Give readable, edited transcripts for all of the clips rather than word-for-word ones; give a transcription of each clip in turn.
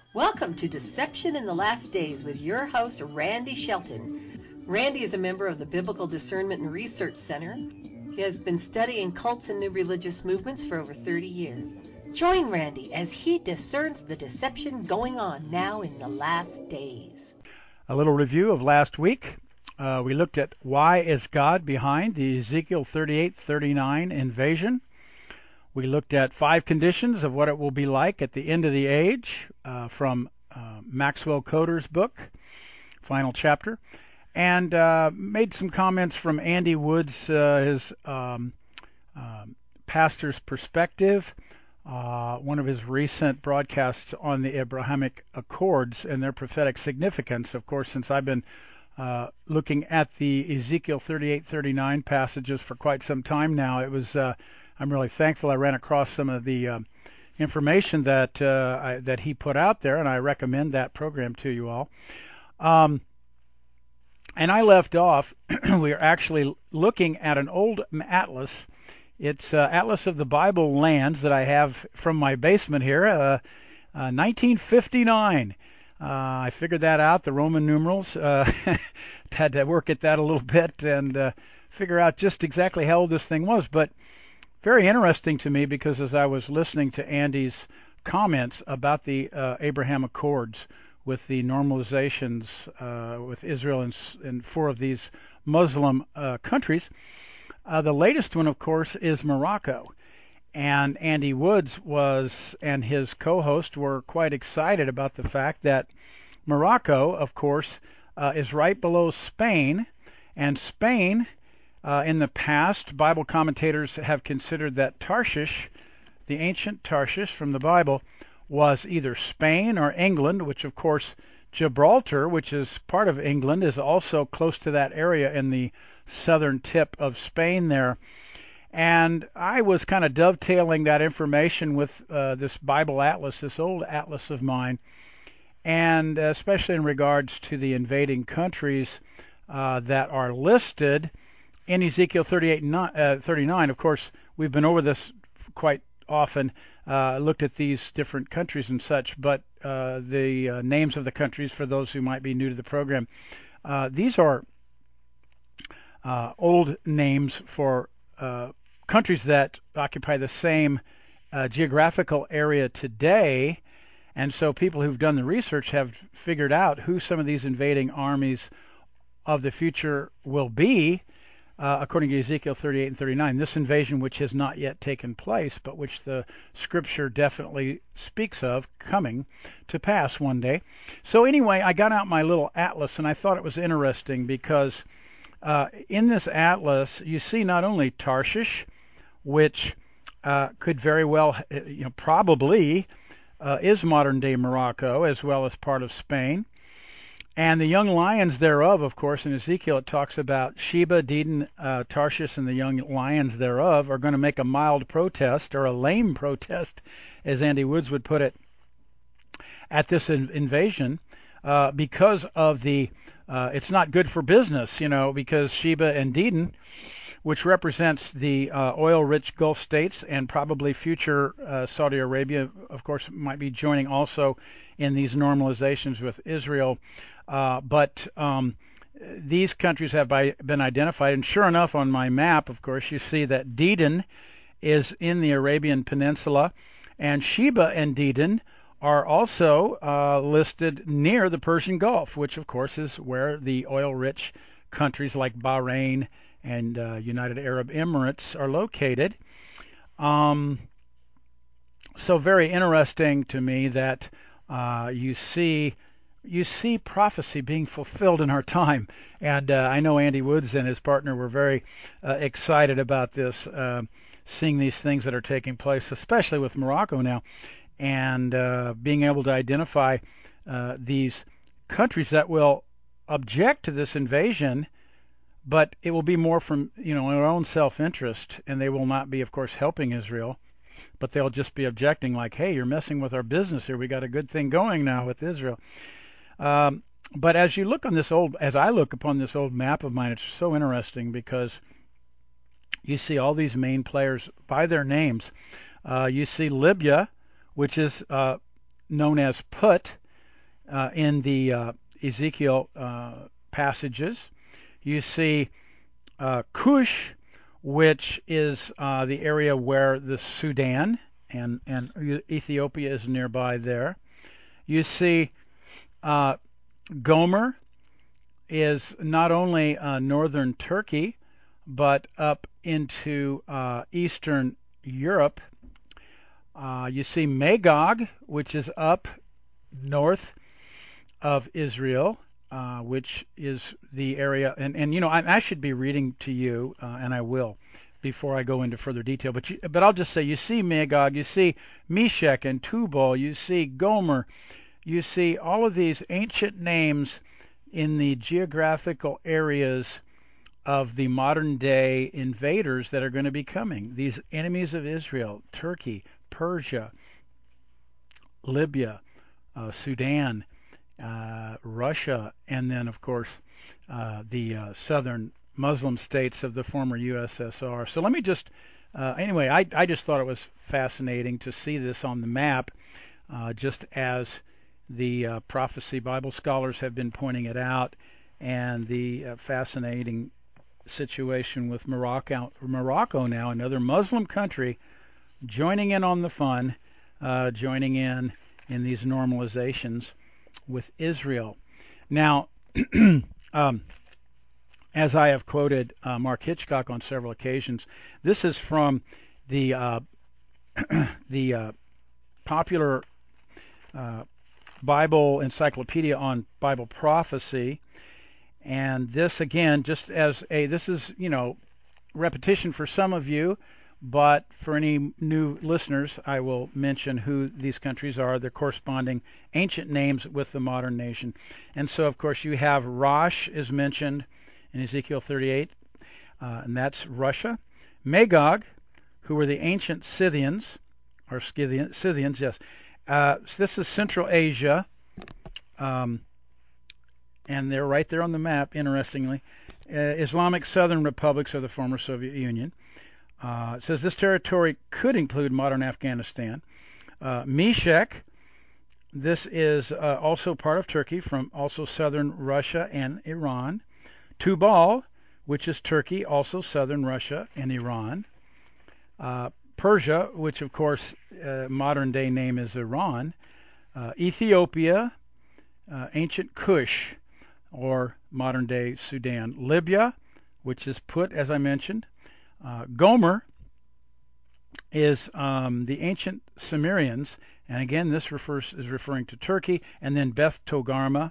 Welcome to Deception in the Last Days with your host, Randy Shelton. Randy is a member of the Biblical Discernment and Research Center. He has been studying cults and new religious movements for over 30 years. Join Randy as he discerns the deception going on now in the last days. A little review of last week. We looked at why is God behind the Ezekiel 38-39 invasion. We looked at 5 conditions of what it will be like at the end of the age from Maxwell Coder's book, final chapter, and made some comments from Andy Woods, his pastor's perspective, one of his recent broadcasts on the Abrahamic Accords and their prophetic significance. Of course, since I've been looking at the Ezekiel 38-39 passages for quite some time now, it was I'm really thankful I ran across some of the information that he put out there, and I recommend that program to you all. And I left off, we are actually looking at an old atlas. It's Atlas of the Bible Lands that I have from my basement here, 1959. I figured that out, the Roman numerals. Had to work at that a little bit and figure out just exactly how old this thing was. But very interesting to me because as I was listening to Andy's comments about the Abraham Accords with the normalizations with Israel and 4 of these Muslim countries, the latest one, of course, is Morocco. And Andy Woods and his co-host were quite excited about the fact that Morocco, of course, is right below Spain. And Spain, in the past, Bible commentators have considered that Tarshish, the ancient Tarshish from the Bible, was either Spain or England, which, of course, Gibraltar, which is part of England, is also close to that area in the southern tip of Spain there. And I was kind of dovetailing that information with this Bible atlas, this old atlas of mine, and especially in regards to the invading countries that are listed in Ezekiel 38-39. Of course, we've been over this quite often, looked at these different countries and such, but the names of the countries, for those who might be new to the program, these are old names for countries that occupy the same geographical area today. And so people who've done the research have figured out who some of these invading armies of the future will be, according to Ezekiel 38 and 39. This invasion, which has not yet taken place, but which the scripture definitely speaks of coming to pass one day. So anyway, I got out my little atlas, and I thought it was interesting because in this atlas, you see not only Tarshish, which could very well, probably is modern-day Morocco, as well as part of Spain. And the young lions thereof, of course, in Ezekiel it talks about Sheba, Dedan, Tarshish, and the young lions thereof are going to make a mild protest, or a lame protest, as Andy Woods would put it, at this invasion, because of the it's not good for business, because Sheba and Dedan, which represents the oil-rich Gulf states and probably future Saudi Arabia, of course, might be joining also in these normalizations with Israel. But these countries have been identified. And sure enough, on my map, of course, you see that Dedan is in the Arabian Peninsula, and Sheba and Dedan are also listed near the Persian Gulf, which, of course, is where the oil-rich countries like Bahrain and United Arab Emirates are located. So very interesting to me that you see prophecy being fulfilled in our time. And I know Andy Woods and his partner were very excited about this, seeing these things that are taking place, especially with Morocco now, and being able to identify these countries that will object to this invasion, but it will be more from their own self-interest, and they will not be, of course, helping Israel, but they'll just be objecting like, hey, you're messing with our business here. We got a good thing going now with Israel. But as I look upon this old map of mine, it's so interesting because you see all these main players by their names. You see Libya, which is known as Put, in the Ezekiel passages. You see Cush, which is the area where the Sudan and Ethiopia is nearby there. You see Gomer is not only northern Turkey, but up into Eastern Europe. You see Magog, which is up north of Israel, which is the area, and you know, I should be reading to you, and I will, before I go into further detail. But I'll just say, you see Magog, you see Meshech and Tubal, you see Gomer, you see all of these ancient names in the geographical areas of the modern day invaders that are going to be coming. These enemies of Israel: Turkey, Persia, Libya, Sudan, Russia, and then of course the southern Muslim states of the former USSR. So let me just anyway, I just thought it was fascinating to see this on the map, just as the prophecy Bible scholars have been pointing it out, and the fascinating situation with Morocco now, another Muslim country, joining in on the fun, joining in these normalizations with Israel. Now, as I have quoted Mark Hitchcock on several occasions, this is from the the popular Bible encyclopedia on Bible prophecy. And this, again, just as this is, you know, repetition for some of you, but for any new listeners, I will mention who these countries are, their corresponding ancient names with the modern nation. And so, of course, you have Rosh is mentioned in Ezekiel 38, and that's Russia. Magog, who were the ancient Scythians, or Scythians, yes. So this is Central Asia, and they're right there on the map, interestingly. Islamic Southern Republics of the former Soviet Union. It says this territory could include modern Afghanistan. Meshech, this is also part of Turkey, from also southern Russia and Iran. Tubal, which is Turkey, also southern Russia and Iran. Persia, which of course modern day name is Iran. Ethiopia, ancient Cush, or modern day Sudan. Libya, which is Put, as I mentioned. Gomer is the ancient Sumerians, and again this is referring to Turkey. And then Beth Togarmah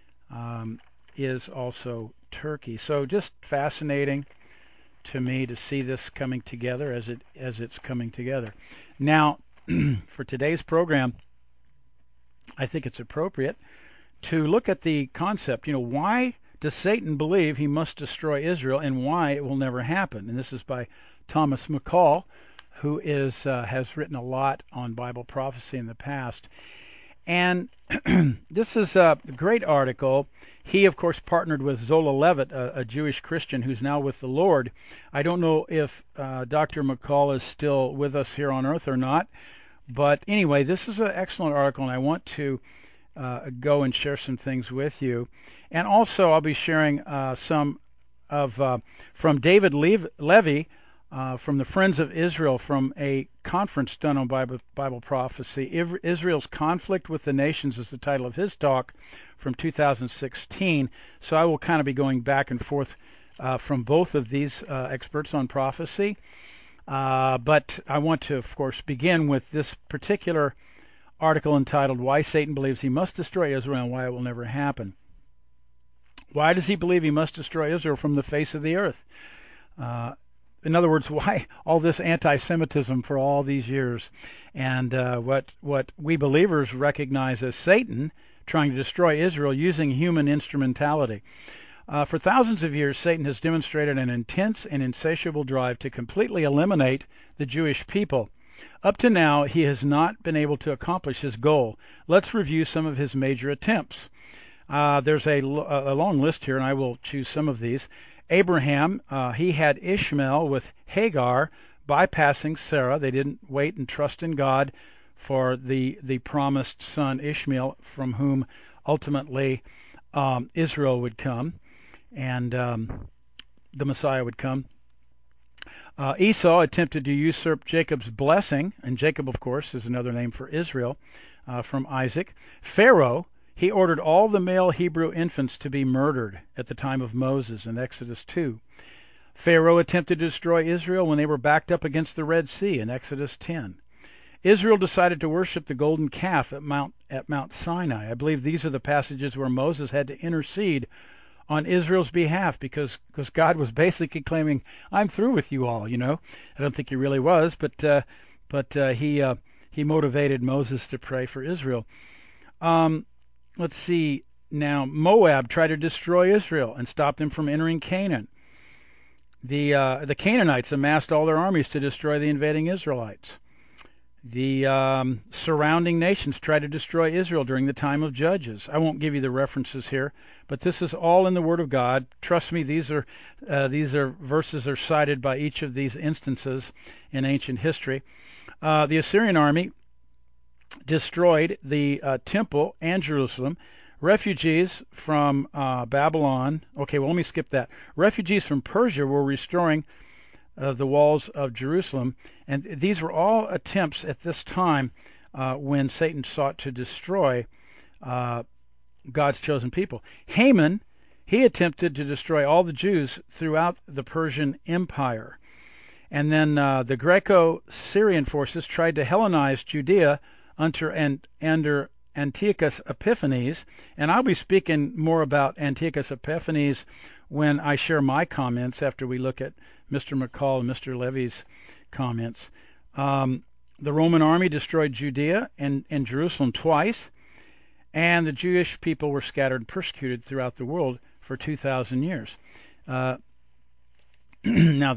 is also Turkey. So just fascinating to me to see this coming together as it's coming together. Now, for today's program, I think it's appropriate to look at the concept. You know, why does Satan believe he must destroy Israel, and why it will never happen? And this is by Thomas McCall, who has written a lot on Bible prophecy in the past. And this is a great article. He, of course, partnered with Zola Levitt, a Jewish Christian who's now with the Lord. I don't know if Dr. McCall is still with us here on earth or not. But anyway, this is an excellent article, and I want to go and share some things with you. And also, I'll be sharing some of from David Levy from the Friends of Israel, from a conference done on Bible prophecy. Israel's Conflict with the Nations is the title of his talk from 2016. So I will kind of be going back and forth from both of these experts on prophecy. But I want to, of course, begin with this particular article entitled "Why Satan Believes He Must Destroy Israel and Why It Will Never Happen." Why does he believe he must destroy Israel from the face of the earth? In other words, why all this anti-Semitism for all these years? And what we believers recognize as Satan trying to destroy Israel using human instrumentality. For thousands of years, Satan has demonstrated an intense and insatiable drive to completely eliminate the Jewish people. Up to now, he has not been able to accomplish his goal. Let's review some of his major attempts. There's a long list here, and I will choose some of these. Abraham, he had Ishmael with Hagar, bypassing Sarah. They didn't wait and trust in God for the promised son Ishmael, from whom ultimately Israel would come, and the Messiah would come. Esau attempted to usurp Jacob's blessing, and Jacob, of course, is another name for Israel, from Isaac. Pharaoh, he ordered all the male Hebrew infants to be murdered at the time of Moses in Exodus 2. Pharaoh attempted to destroy Israel when they were backed up against the Red Sea in Exodus 10. Israel decided to worship the golden calf at Mount Sinai. I believe these are the passages where Moses had to intercede on Israel's behalf because God was basically claiming, "I'm through with you all." I don't think he really was, but he motivated Moses to pray for Israel. Let's see now. Moab tried to destroy Israel and stop them from entering Canaan. The Canaanites amassed all their armies to destroy the invading Israelites. The surrounding nations tried to destroy Israel during the time of Judges. I won't give you the references here, but this is all in the Word of God. Trust me, these are verses are cited by each of these instances in ancient history. The Assyrian army destroyed the temple and Jerusalem. Refugees from Babylon. Okay, well, let me skip that. Refugees from Persia were restoring the walls of Jerusalem, and these were all attempts at this time when Satan sought to destroy God's chosen people. Haman, he attempted to destroy all the Jews throughout the Persian Empire. And then the Greco-Syrian forces tried to Hellenize Judea under Antiochus Epiphanes, and I'll be speaking more about Antiochus Epiphanes when I share my comments after we look at Mr. McCall and Mr. Levy's comments. The Roman army destroyed Judea and Jerusalem twice, and the Jewish people were scattered and persecuted throughout the world for 2,000 years. Now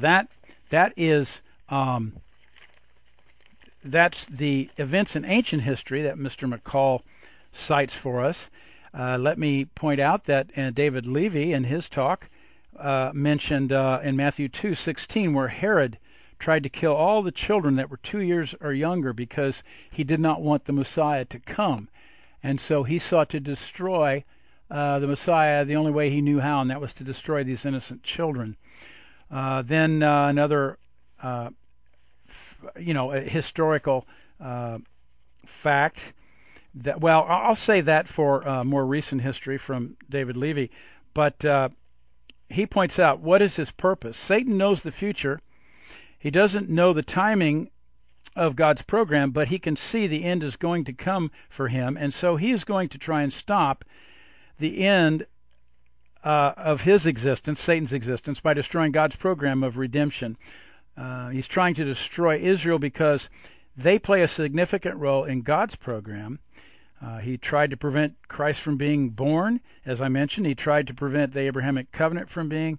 that's the events in ancient history that Mr. McCall cites for us. Let me point out that David Levy in his talk mentioned in Matthew 2:16 where Herod tried to kill all the children that were 2 years or younger because he did not want the Messiah to come. And so he sought to destroy the Messiah the only way he knew how, and that was to destroy these innocent children. Then another historical fact that, well, I'll say that for more recent history from David Levy, but he points out, what is his purpose? Satan knows the future. He doesn't know the timing of God's program, but he can see the end is going to come for him, and so he is going to try and stop the end of his existence, Satan's existence, by destroying God's program of redemption. He's trying to destroy Israel because they play a significant role in God's program. He tried to prevent Christ from being born, as I mentioned. He tried to prevent the Abrahamic covenant from being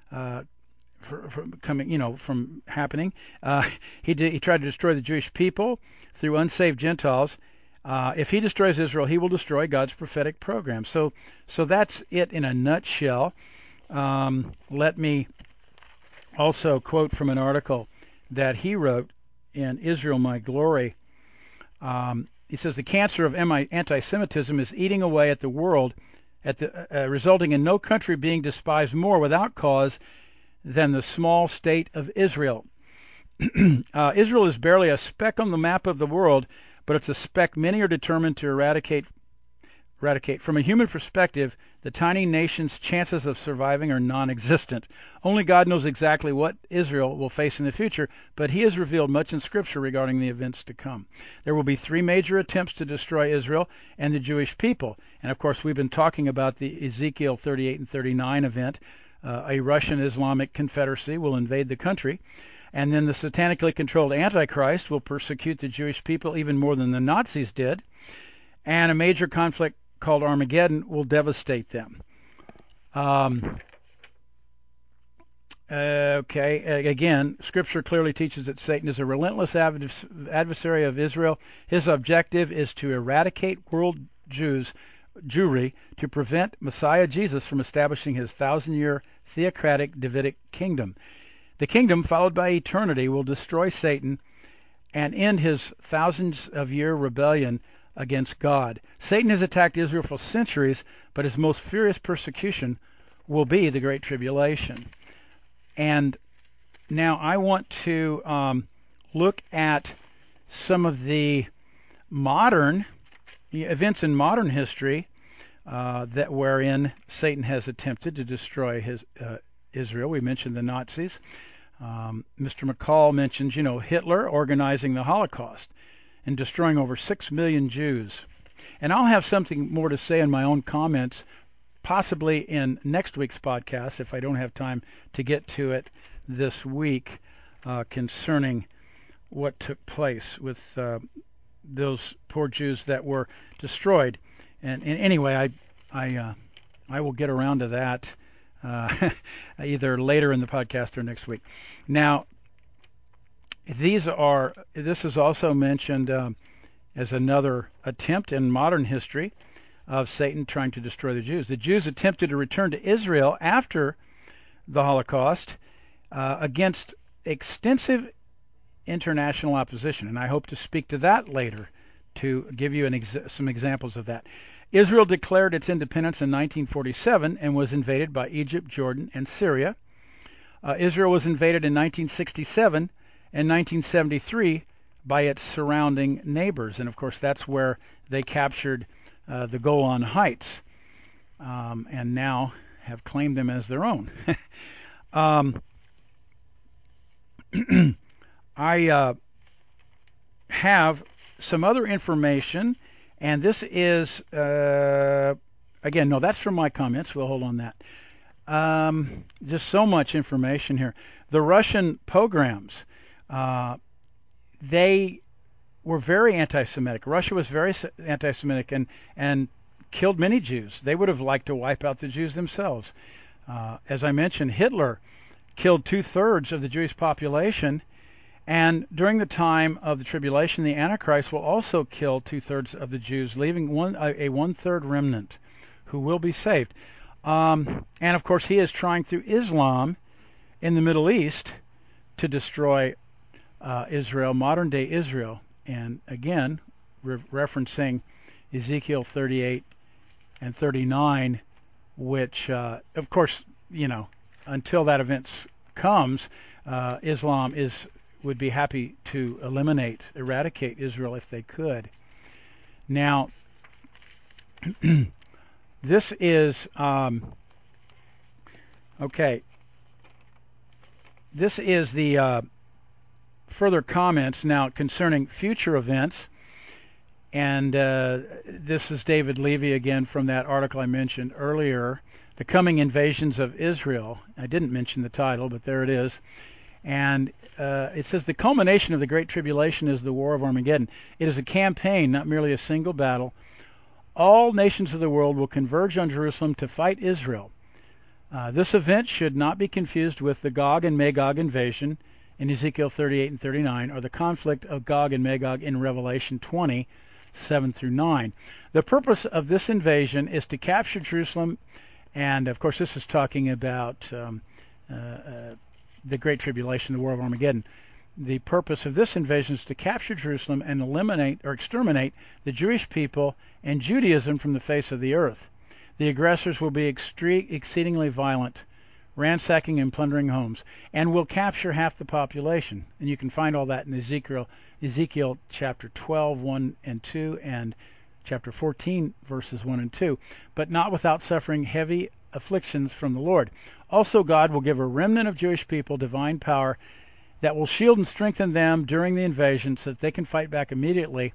from happening. He tried to destroy the Jewish people through unsaved Gentiles. If he destroys Israel, he will destroy God's prophetic program. So that's it in a nutshell. Let me also quote from an article that he wrote in Israel My Glory. He says, the cancer of anti-Semitism is eating away at the world, resulting in no country being despised more without cause than the small state of Israel. Israel is barely a speck on the map of the world, but it's a speck many are determined to eradicate. From a human perspective, the tiny nation's chances of surviving are non-existent. Only God knows exactly what Israel will face in the future, but he has revealed much in Scripture regarding the events to come. There will be three major attempts to destroy Israel and the Jewish people. And of course, we've been talking about the Ezekiel 38 and 39 event. A Russian Islamic confederacy will invade the country. And then the satanically controlled Antichrist will persecute the Jewish people even more than the Nazis did. And a major conflict called Armageddon will devastate them. Again, Scripture clearly teaches that Satan is a relentless adversary of Israel. His objective is to eradicate world Jewry to prevent Messiah Jesus from establishing his 1,000-year theocratic Davidic kingdom. The kingdom, followed by eternity, will destroy Satan and end his thousands of year rebellion against God. Satan has attacked Israel for centuries, but his most furious persecution will be the Great Tribulation. And now I want to look at some of the modern events in modern history that wherein Satan has attempted to destroy Israel. We mentioned the Nazis. Mr. McCall mentions, Hitler organizing the Holocaust and destroying over 6 million Jews. And I'll have something more to say in my own comments, possibly in next week's podcast, if I don't have time to get to it this week, concerning what took place with those poor Jews that were destroyed. And anyway, I will get around to that either later in the podcast or next week. Now, this is also mentioned as another attempt in modern history of Satan trying to destroy the Jews. The Jews attempted to return to Israel after the Holocaust against extensive international opposition, and I hope to speak to that later to give you some examples of that. Israel declared its independence in 1947 and was invaded by Egypt, Jordan, and Syria. Israel was invaded in 1967 and 1973 by its surrounding neighbors, and of course that's where they captured the Golan Heights and now have claimed them as their own. I have some other information, and this is, again, no, that's from my comments. We'll hold on that. Just so much information here. The Russian pogroms, they were very anti-Semitic. Russia was very anti-Semitic and killed many Jews. They would have liked to wipe out the Jews themselves. As I mentioned, Hitler killed 2/3 of the Jewish population. And during the time of the tribulation, the Antichrist will also kill 2/3 of the Jews, leaving a 1/3 remnant who will be saved. And of course, he is trying through Islam in the Middle East to destroy Israel, modern day Israel. And again, referencing Ezekiel 38 and 39, which, of course, until that event comes, Islam would be happy to eradicate Israel if they could. Now, this is okay. This is the further comments now concerning future events, and this is David Levy again from that article I mentioned earlier, The Coming Invasions of Israel. I didn't mention the title, but there it is. And it says the culmination of the Great Tribulation is the War of Armageddon. It is a campaign, not merely a single battle. All nations of the world will converge on Jerusalem to fight Israel. This event should not be confused with the Gog and Magog invasion in Ezekiel 38 and 39, or the conflict of Gog and Magog in Revelation 20, 7 through 9. The purpose of this invasion is to capture Jerusalem, and of course this is talking about the Great Tribulation, the War of Armageddon. The purpose of this invasion is to capture Jerusalem and eliminate or exterminate the Jewish people and Judaism from the face of the earth. The aggressors will be exceedingly violent, ransacking and plundering homes, and will capture half the population. And you can find all that in Ezekiel chapter 12, 1 and 2, and chapter 14, verses 1 and 2, but not without suffering heavy afflictions from the Lord. Also, God will give a remnant of Jewish people divine power that will shield and strengthen them during the invasion so that they can fight back immediately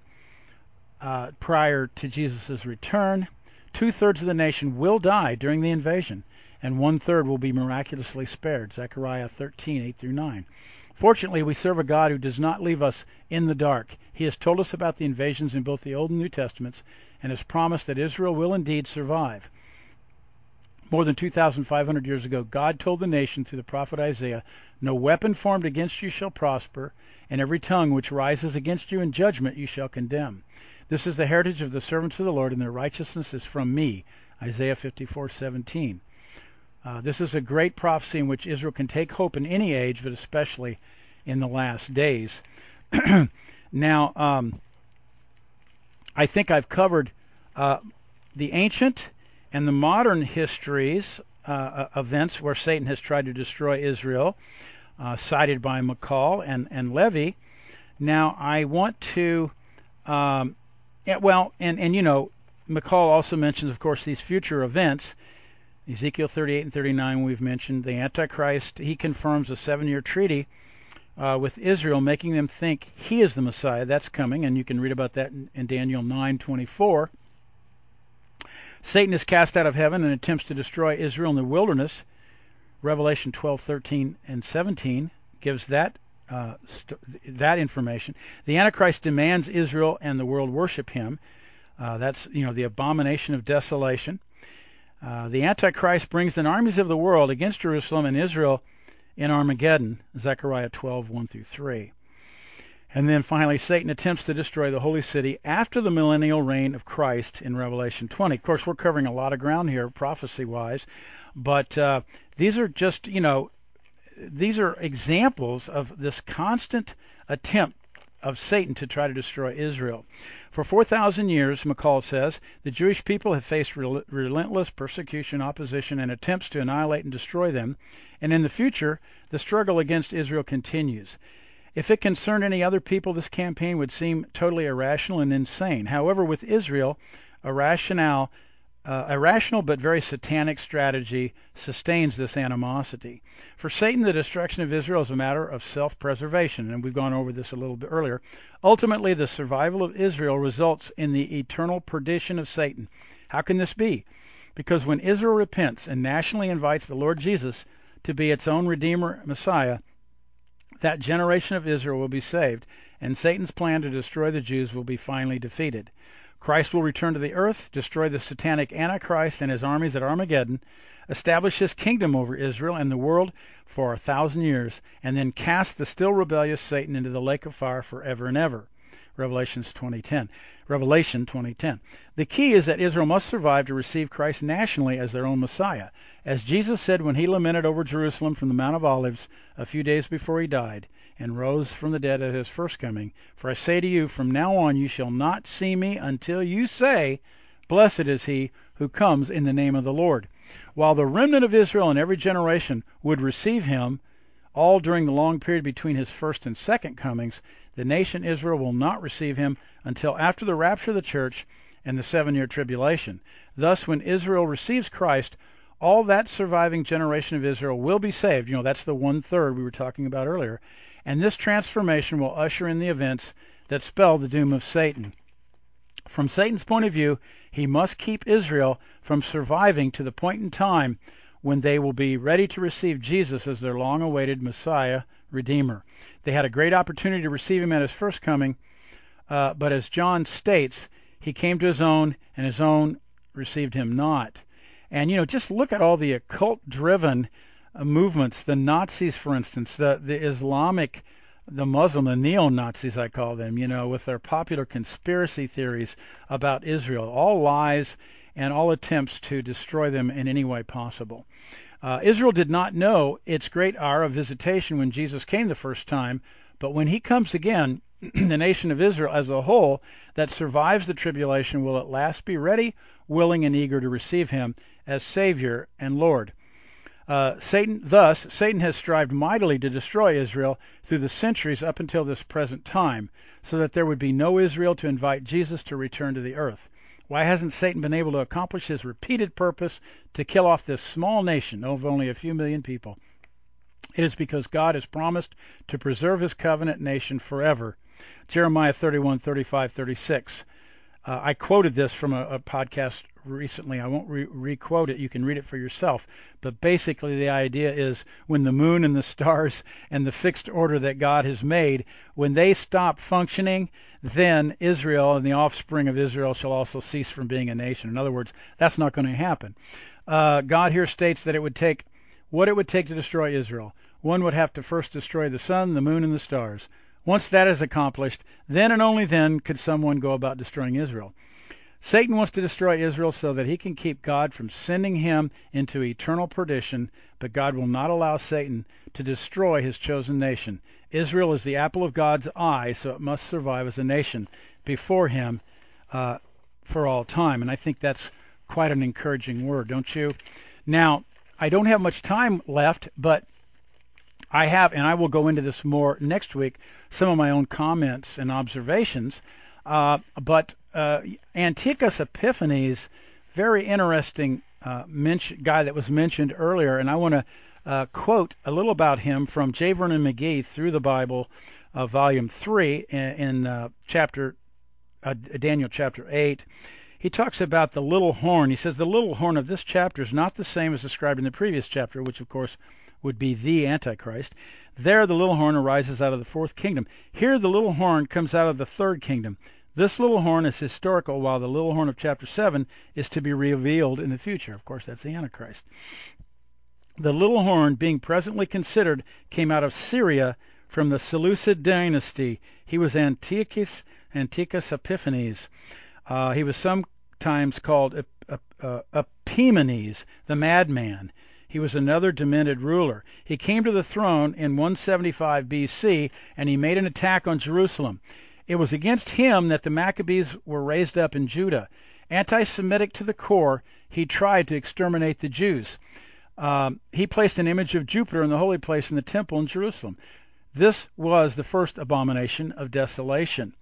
prior to Jesus' return. 2/3 of the nation will die during the invasion, and 1/3 will be miraculously spared. Zechariah 13, 8 through 9. Fortunately, we serve a God who does not leave us in the dark. He has told us about the invasions in both the Old and New Testaments and has promised that Israel will indeed survive. More than 2,500 years ago, God told the nation through the prophet Isaiah, "No weapon formed against you shall prosper, and every tongue which rises against you in judgment you shall condemn. This is the heritage of the servants of the Lord, and their righteousness is from me." Isaiah 54:17. This is a great prophecy in which Israel can take hope in any age, but especially in the last days. Now, I think I've covered the ancient and the modern histories, events where Satan has tried to destroy Israel, cited by McCall and Levy. Now, I want to, McCall also mentions, of course, these future events. Ezekiel 38 and 39, we've mentioned. The Antichrist, he confirms a 7-year treaty with Israel, making them think he is the Messiah. That's coming, and you can read about that in Daniel 9:24. Satan is cast out of heaven and attempts to destroy Israel in the wilderness. Revelation 12:13 and 17 gives that information. The Antichrist demands Israel and the world worship him. That's the abomination of desolation. The Antichrist brings the armies of the world against Jerusalem and Israel in Armageddon, Zechariah 12:1-3. And then finally, Satan attempts to destroy the holy city after the millennial reign of Christ in Revelation 20. Of course, we're covering a lot of ground here, prophecy-wise, but these are just, these are examples of this constant attempt of Satan to try to destroy Israel. For 4,000 years, McCall says, the Jewish people have faced relentless persecution, opposition, and attempts to annihilate and destroy them, and in the future, the struggle against Israel continues. If it concerned any other people, this campaign would seem totally irrational and insane. However, with Israel, a rational but very satanic strategy sustains this animosity. For Satan, the destruction of Israel is a matter of self-preservation, and we've gone over this a little bit earlier. Ultimately, the survival of Israel results in the eternal perdition of Satan. How can this be? Because when Israel repents and nationally invites the Lord Jesus to be its own Redeemer, Messiah, that generation of Israel will be saved, and Satan's plan to destroy the Jews will be finally defeated. Christ will return to the earth, destroy the satanic Antichrist and his armies at Armageddon, establish his kingdom over Israel and the world for 1,000 years, and then cast the still rebellious Satan into the lake of fire forever and ever. Revelation 20:10. The key is that Israel must survive to receive Christ nationally as their own Messiah. As Jesus said when he lamented over Jerusalem from the Mount of Olives a few days before he died, and rose from the dead at his first coming, for I say to you, from now on you shall not see me until you say, blessed is he who comes in the name of the Lord. While the remnant of Israel in every generation would receive him, all during the long period between his first and second comings, the nation Israel will not receive him until after the rapture of the church and the 7-year tribulation. Thus, when Israel receives Christ, all that surviving generation of Israel will be saved. That's the 1/3 we were talking about earlier. And this transformation will usher in the events that spell the doom of Satan. From Satan's point of view, he must keep Israel from surviving to the point in time when they will be ready to receive Jesus as their long-awaited Messiah, Redeemer. They had a great opportunity to receive him at his first coming, but as John states, he came to his own, and his own received him not. And, just look at all the occult-driven movements, the Nazis, for instance, the Islamic, the Muslim, the neo-Nazis, I call them, with their popular conspiracy theories about Israel, all lies and all attempts to destroy them in any way possible. Israel did not know its great hour of visitation when Jesus came the first time, but when he comes again, the nation of Israel as a whole that survives the tribulation will at last be ready, willing, and eager to receive him as Savior and Lord. Satan has strived mightily to destroy Israel through the centuries up until this present time, so that there would be no Israel to invite Jesus to return to the earth. Why hasn't Satan been able to accomplish his repeated purpose to kill off this small nation of only a few million people? It is because God has promised to preserve his covenant nation forever. Jeremiah 31, 35, 36. I quoted this from a podcast recently. I won't re-quote it. You can read it for yourself. But basically the idea is when the moon and the stars and the fixed order that God has made, when they stop functioning, then Israel and the offspring of Israel shall also cease from being a nation. In other words, that's not going to happen. God here states that it would take to destroy Israel. One would have to first destroy the sun, the moon, and the stars. Once that is accomplished, then and only then could someone go about destroying Israel. Satan wants to destroy Israel so that he can keep God from sending him into eternal perdition, but God will not allow Satan to destroy his chosen nation. Israel is the apple of God's eye, so it must survive as a nation before him for all time. And I think that's quite an encouraging word, don't you? Now, I don't have much time left, but I have, and I will go into this more next week, some of my own comments and observations. But Antiochus Epiphanes, very interesting guy that was mentioned earlier, and I want to quote a little about him from J. Vernon McGee Through the Bible, Volume 3, in Daniel chapter 8. He talks about the little horn. He says the little horn of this chapter is not the same as described in the previous chapter, which of course would be the Antichrist. There the little horn arises out of the fourth kingdom. Here the little horn comes out of the third kingdom. This little horn is historical, while the little horn of chapter 7 is to be revealed in the future. Of course, that's the Antichrist. The little horn, being presently considered, came out of Syria from the Seleucid dynasty. He was Antiochus Epiphanes. He was sometimes called Epimanes, the madman. He was another demented ruler. He came to the throne in 175 BC, and he made an attack on Jerusalem. It was against him that the Maccabees were raised up in Judah. Anti-Semitic to the core, he tried to exterminate the Jews. He placed an image of Jupiter in the holy place in the temple in Jerusalem. This was the first abomination of desolation.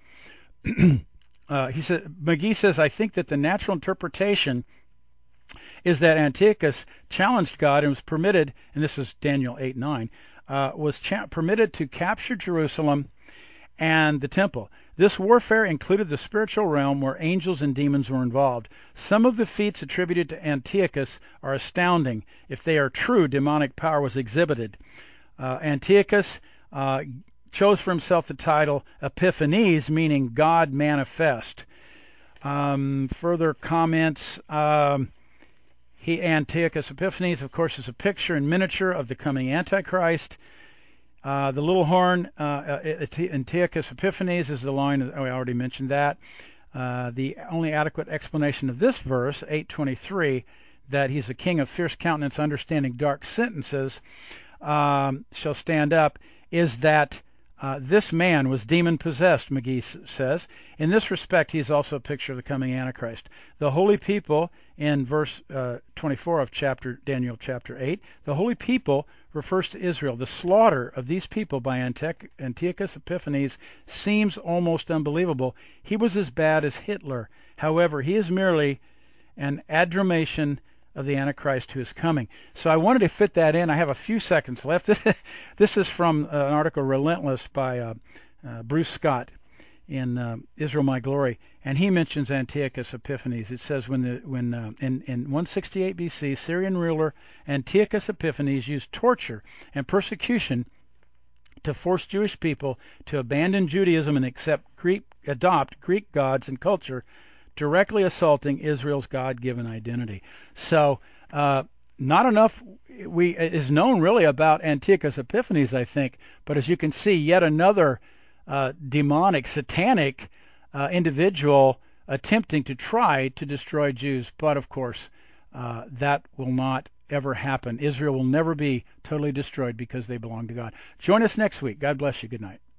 McGee says, I think that the natural interpretation is that Antiochus challenged God and was permitted, and this is Daniel 8:9, was permitted to capture Jerusalem and the temple. This warfare included the spiritual realm where angels and demons were involved. Some of the feats attributed to Antiochus are astounding. If they are true, demonic power was exhibited. Antiochus chose for himself the title Epiphanes, meaning God manifest. Further comments. Antiochus Epiphanes, of course, is a picture in miniature of the coming Antichrist. The little horn, Antiochus Epiphanes, is the line. I already mentioned that. The only adequate explanation of this verse, 8:23, that he's a king of fierce countenance, understanding dark sentences, shall stand up, is that this man was demon-possessed, McGee says. In this respect, he is also a picture of the coming Antichrist. The holy people, in verse 24 of Daniel chapter 8, the holy people refers to Israel. The slaughter of these people by Antiochus Epiphanes seems almost unbelievable. He was as bad as Hitler. However, he is merely an adramation of the Antichrist who is coming. So I wanted to fit that in. I have a few seconds left. This is from an article, Relentless, by Bruce Scott in Israel My Glory, and he mentions Antiochus Epiphanes. It says when in 168 BC, Syrian ruler Antiochus Epiphanes used torture and persecution to force Jewish people to abandon Judaism and adopt Greek gods and culture, directly assaulting Israel's God-given identity. So not enough is known really about Antiochus Epiphanes, I think, but as you can see, yet another demonic, satanic individual attempting to try to destroy Jews. But of course, that will not ever happen. Israel will never be totally destroyed because they belong to God. Join us next week. God bless you. Good night.